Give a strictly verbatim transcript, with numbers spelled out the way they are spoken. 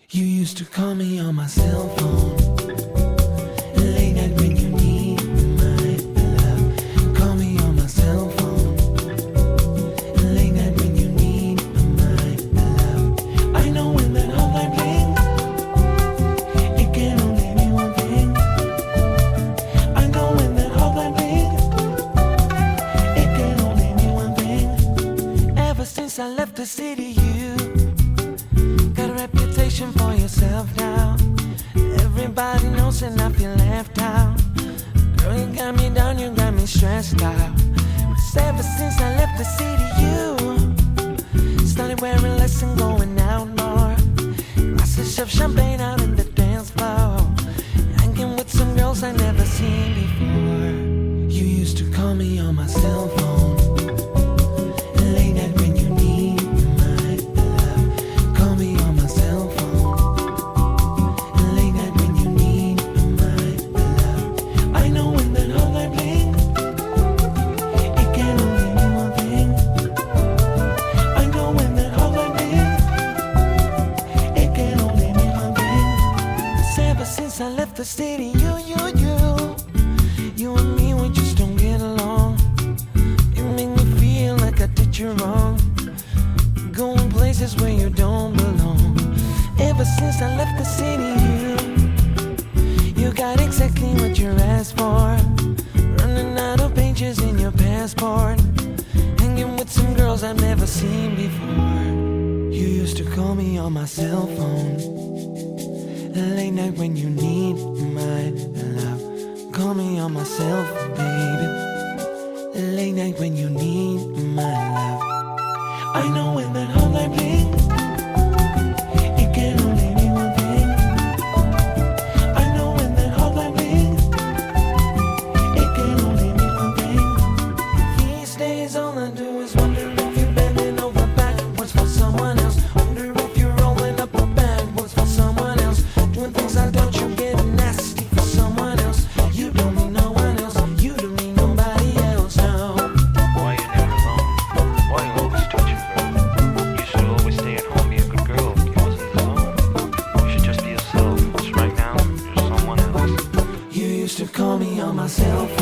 You used to call me on my cell phone, late night when you need my love. Call me on my cell phone, late night when you need my love. I know when that hotline rings, it can only mean one thing. I know when that hotline rings, it can only mean one thing. Ever since I left the city, you got a reputation for yourself now. Everybody knows and I feel left out. Girl, you got me down, you got me stressed out. Cause ever since I left the city, you started wearing less and going out more. Glasses of champagne out in the dance floor, hanging with some girls I never seen before. You used to call me on my cell phone, late night when you need my love. Call me on my cell phone, late night when you need my love. I know when that hotline rings, it can only mean one thing. I know when that hotline rings, it can only mean one thing. 'Cause ever since I left the city, you, you, you, you and me, we just don't get along. You make me feel like I did you wrong, going places where you don't belong. Ever since I left the city, you, you got exactly what you asked for. Running out of pages in your passport, hanging with some girls I've never seen before. You used to call me on my cell phone, late night when you need my love. Call me on my cell phone, baby, late night when you need my love. I know when that hotline rings, it can only mean one thing. I know when that hotline rings, it can only mean one thing. These days all I do is wonder if you're bending over backwards for someone else. Wonder if you're rolling up a backwards for someone else. Doing things I don't, you getting nasty for someone else. You don't need no one else, you don't need nobody else, no. Why you never alone? Why you always touching, bro? You should always stay at home, be a good girl. You wasn't alone. You should just be yourself. Just right now, you're someone else. You used to call me on my cell phone,